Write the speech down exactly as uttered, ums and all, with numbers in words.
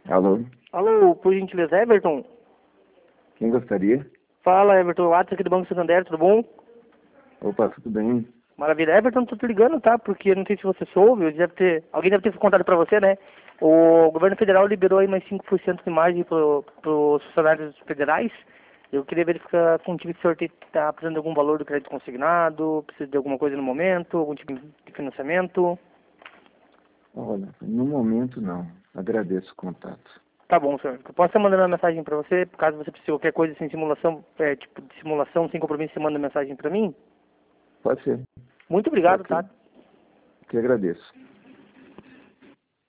Alô? Alô, por gentileza, Everton? Quem gostaria? Fala, Everton, Watson aqui do Banco Santander, tudo bom? Opa, tudo bem? Maravilha. Everton, tô te ligando, tá? Porque eu não sei se você soube, eu deve ter, alguém deve ter contado pra você, né? O governo federal liberou aí mais cinco por cento de margem pro, pros funcionários federais. Eu queria verificar contigo se o senhor te- tá precisando de algum valor do crédito consignado, precisa de alguma coisa no momento, algum tipo de financiamento. Olha, no momento não. Agradeço o contato. Tá bom, senhor. Eu posso estar mandando uma mensagem pra você, caso você precise de qualquer coisa sem simulação, é, tipo de simulação, sem compromisso, você manda mensagem pra mim? Pode ser. Muito obrigado, Ok. tá? Que agradeço.